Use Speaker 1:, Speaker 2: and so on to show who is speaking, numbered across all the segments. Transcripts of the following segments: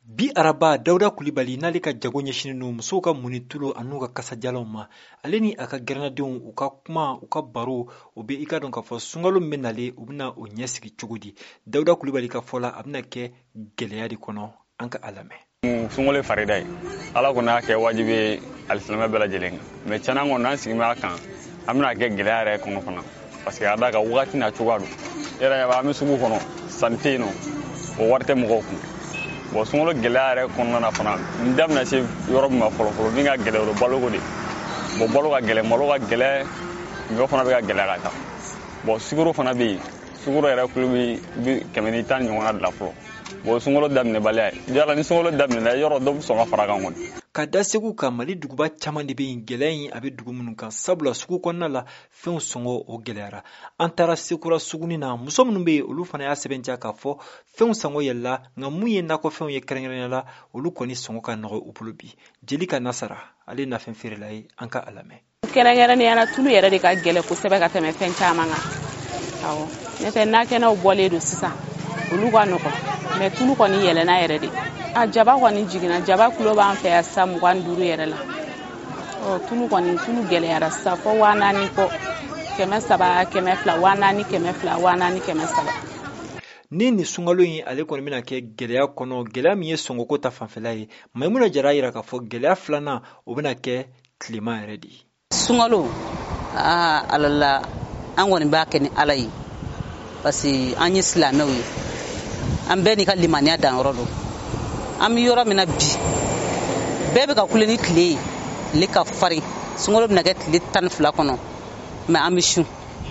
Speaker 1: Bi araba Dawuda Kulibali n'ale ka jago ɲɛsinnen don musow ka muni tulo an'u ka kasajalanw ma. Ale ni a ka gɛrɛnadenw u ka kuma u ka baro o be i ka dɔn k'a fɔ sunkalo min bɛ nale u bɛna o ɲɛsigi cogo di. Dawuda Kulibali ka fɔ la a bɛna kɛ gɛlɛya de kɔnɔ, an ka a lamɛn.
Speaker 2: Sunkalo ye farida ye. Ala kɔni y'a kɛ wajibi ye alisilamɛ bɛɛ lajɛlen kan. Mais tiɲɛna kɔni n'an sigin b'a kan an bɛna kɛ gɛlɛya yɛrɛ kɔnɔ fana. Parce que a da ka wagati n'a cogoya don. Yɛrɛ an bɛ sugu kɔnɔ sanni tɛ yen nɔ o wari tɛ mɔgɔw kun. Bon sunkalo gɛlɛya yɛrɛ kɔnɔna na fana n da bɛna se yɔrɔ min ma fɔlɔ min ka gɛlɛ o baloko de. Bon balo ka gɛlɛ, malo ka gɛlɛ, ɲɔ fana bɛ ka gɛlɛ ka taa. Bon sukaro fana bɛ yen. Sukaro yɛrɛ kulo bɛ 110 ɲɔgɔnna bila fɔlɔ. Bon sunkalo daminɛbaliya ye. Yala ni sunkalo daminɛna yɔrɔ dɔ bɛ sɔn ka fara kan kɔni.
Speaker 1: Ka da Segu ka Mali duguba caman de bɛ yen gɛlɛya in a bɛ dugu minnu kan sabula sugu kɔnɔna la fɛnw sɔngɔ o gɛlɛyara. An taara Sekura sugunin na muso minnu bɛ yen olu fana y'a sɛbɛntiya k'a fɔ fɛnw sɔngɔ yɛlɛla nka mun ye nakɔfɛnw ye kɛrɛnkɛrɛnnenya la olu kɔni sɔngɔ ka nɔgɔ u bolo bi. Jeli ka Nasara ale ye nafɛn feerela ye, an ka a lamɛn.
Speaker 3: Kɛrɛnkɛrɛnnenya la tulu yɛrɛ de ka gɛlɛ kosɛbɛ ka tɛmɛ fɛn caman kan. Awɔ, n'o nakɛnɛw bɔlen don sisan olu ka nɔgɔ mais tulu kɔni yɛlɛna yɛrɛ de. A jaba kɔni jiginna, jaba kilo b'an fɛ yan sisan 25 yɛrɛ la. Tulu gɛlɛyara sisan fo 4000 kɔ, 300, 200, 4000, 200, 4000, 300.
Speaker 1: Ni nin sunkalo in ale kɔni bɛna kɛ gɛlɛya kɔnɔ, gɛlɛya min ye sɔngɔko ta fanfɛla ye, Maimuna Jara yira k'a fɔ gɛlɛya filanan o bɛna kɛ tilema yɛrɛ de ye.
Speaker 4: Sunkalo alala an kɔni b'a kɛ ni Ala ye parce que an ye silamɛw ye, an bɛɛ n'i ka limaniya danyɔrɔ don. An bɛ yɔrɔ min na bi bɛɛ bɛ ka kule ni tile ye, tile ka farin, sunkalo bɛna kɛ tile 12 kɔnɔ mais an bɛ sun.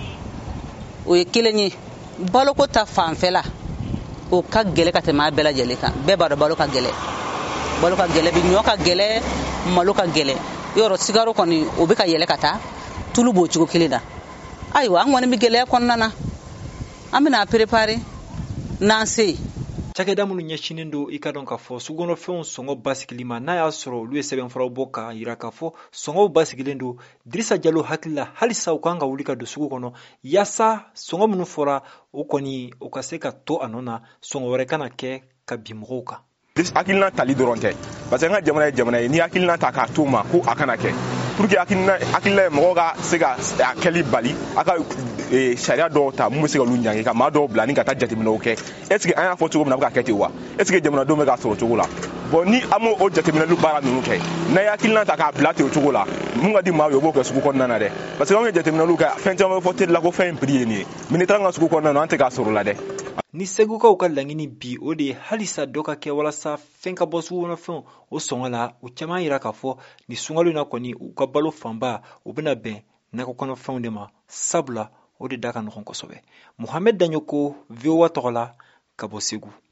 Speaker 4: O ye kelen ye. Baloko ta fanfɛla o ka gɛlɛ ka tɛmɛ a bɛɛ lajɛlen kan. Bɛɛ b'a dɔn balo ka gɛlɛ. Balo ka gɛlɛ bi ɲɔ ka gɛlɛ, malo ka gɛlɛ. Yɔrɔ sigaro kɔni o bɛ ka yɛlɛ ka taa, tulu b'o cogo kelen na. Ayiwa an kɔni bɛ gɛlɛya kɔnɔna na. An bɛna préparer n'an se ye.
Speaker 1: Cakɛda minnu ɲɛsinnen don i ka dɔn k'a fɔ sugukɔnɔfɛnw sɔngɔ basigili ma n'a y'a sɔrɔ olu ye sɛbɛnfuraw bɔ k'a yira k'a fɔ sɔngɔw basigilen don, Dirisa Jalo hakili la halisa u kan ka wuli ka don sugu kɔnɔ yaasa sɔngɔ minnu fɔra o kɔni o ka se ka to a nɔ na sɔngɔ wɛrɛ kana kɛ ka bin mɔgɔw kan.
Speaker 5: Hakilina tali dɔrɔn tɛ parce que an ka jamana ye jamana ye ni hakilina ta k'a to ma ko a kana kɛ pour que hakilina ye mɔgɔw ka se ka a kɛli bali a ka sariya dɔw ta mun bɛ se ka olu ɲangi ka maa dɔw bila ni ka taa jateminɛw kɛ est ce que an y'a fɔ cogo min na a bɛ ka kɛ ten wa est ce que jamanadenw bɛ k'a sɔrɔ cogo la bon ni an m'o jateminɛli baara ninnu kɛ n'a ye hakilina ta k'a bila ten o cogo la mun ka di maa ye o b'o kɛ sugu kɔnɔna na dɛ parce que anw ye jateminɛliw kɛ fɛn caman bɛ fɔ teli la ko fɛn in prix ye nin ye mais n'i taara an ka sugu kɔnɔna na an tɛ k'a sɔrɔ la dɛ.
Speaker 1: Ni Segukaw ka laɲini bi o de ye halisa dɔ ka kɛ walasa fɛn ka bɔ sugukɔnɔfɛnw o sɔngɔ la u caman yira k'a fɔ ni sunkalo in na kɔni u ka balo fanba u bɛna bɛn nakɔkɔnɔfɛnw de ma sabula o de da ka nɔgɔn kosɛbɛ. Muhamɛd Daɲoko, VOA tɔgɔ la, ka bɔ Segu.